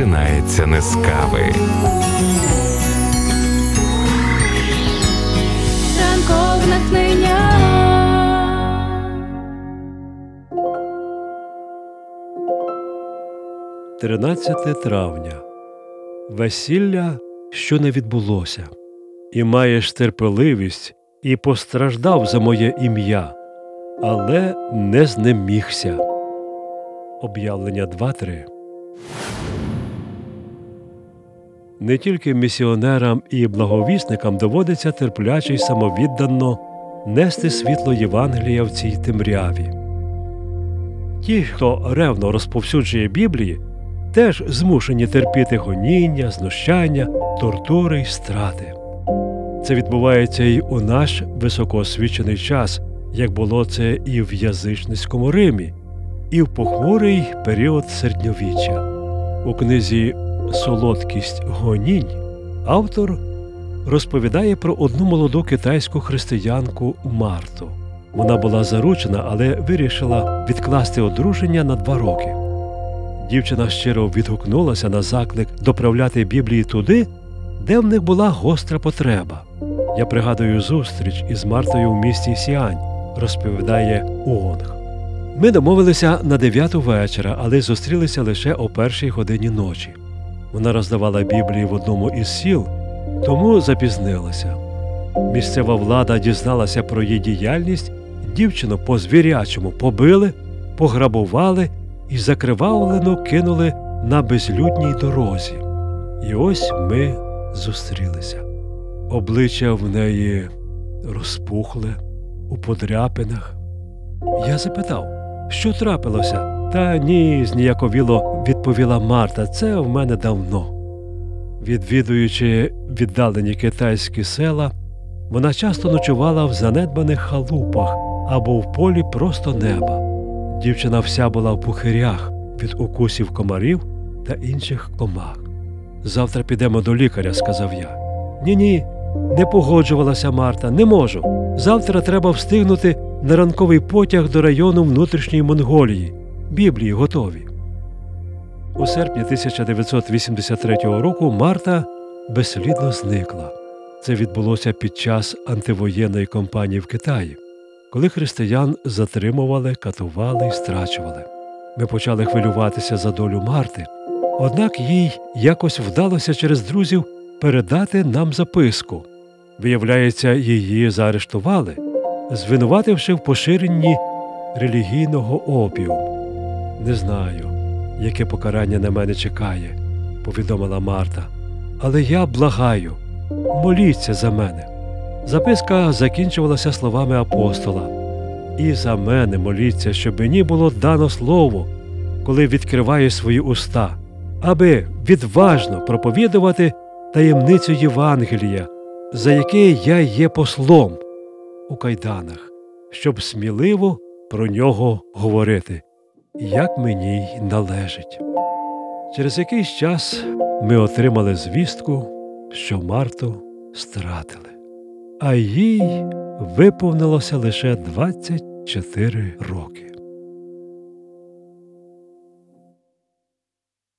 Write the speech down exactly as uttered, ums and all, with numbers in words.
починається не з кави. Ранкове натхнення. тринадцяте травня. Весілля, що не відбулося. І маєш терпеливість, і постраждав за моє ім'я, але не знемігся. Об'явлення два три. Не тільки місіонерам і благовісникам доводиться терпляче й самовіддано нести світло Євангелія в цій темряві. Ті, хто ревно розповсюджує Біблії, теж змушені терпіти гоніння, знущання, тортури й страти. Це відбувається і у наш високоосвічений час, як було це і в язичницькому Римі, і в похмурий період середньовіччя. У книзі «Солодкість гонінь» автор розповідає про одну молоду китайську християнку Марту. Вона була заручена, але вирішила відкласти одруження на два роки. Дівчина щиро відгукнулася на заклик доправляти Біблії туди, де в них була гостра потреба. Я пригадую зустріч із Мартою в місті Сіань, розповідає Уонг. Ми домовилися на дев'яту вечора, але зустрілися лише о першій годині ночі. Вона роздавала Біблії в одному із сіл, тому запізнилася. Місцева влада дізналася про її діяльність, дівчину по-звірячому побили, пограбували і закривавлено кинули на безлюдній дорозі. І ось ми зустрілися. Обличчя в неї розпухле, у подряпинах. Я запитав, що трапилося? Та ні, зніяковіло відповіла Марта, це в мене давно. Відвідуючи віддалені китайські села, вона часто ночувала в занедбаних халупах або в полі просто неба. Дівчина вся була в пухирях від укусів комарів та інших комах. «Завтра підемо до лікаря», – сказав я. «Ні-ні», – не погоджувалася Марта, – «не можу. Завтра треба встигнути на ранковий потяг до району внутрішньої Монголії. Біблії готові». У серпні тисяча дев'ятсот вісімдесят третього року Марта безслідно зникла. Це відбулося під час антивоєнної кампанії в Китаї, коли християн затримували, катували і страчували. Ми почали хвилюватися за долю Марти, однак їй якось вдалося через друзів передати нам записку. Виявляється, її заарештували, звинувативши в поширенні релігійного опіуму. «Не знаю, яке покарання на мене чекає», – повідомила Марта, – «але я благаю, моліться за мене». Записка закінчувалася словами апостола: «І за мене моліться, щоб мені було дано слово, коли відкриваю свої уста, аби відважно проповідувати таємницю Євангелія, за яке я є послом у кайданах, щоб сміливо про нього говорити, як мені й належить». Через якийсь час ми отримали звістку, що Марту стратили, а їй виповнилося лише двадцять чотири роки.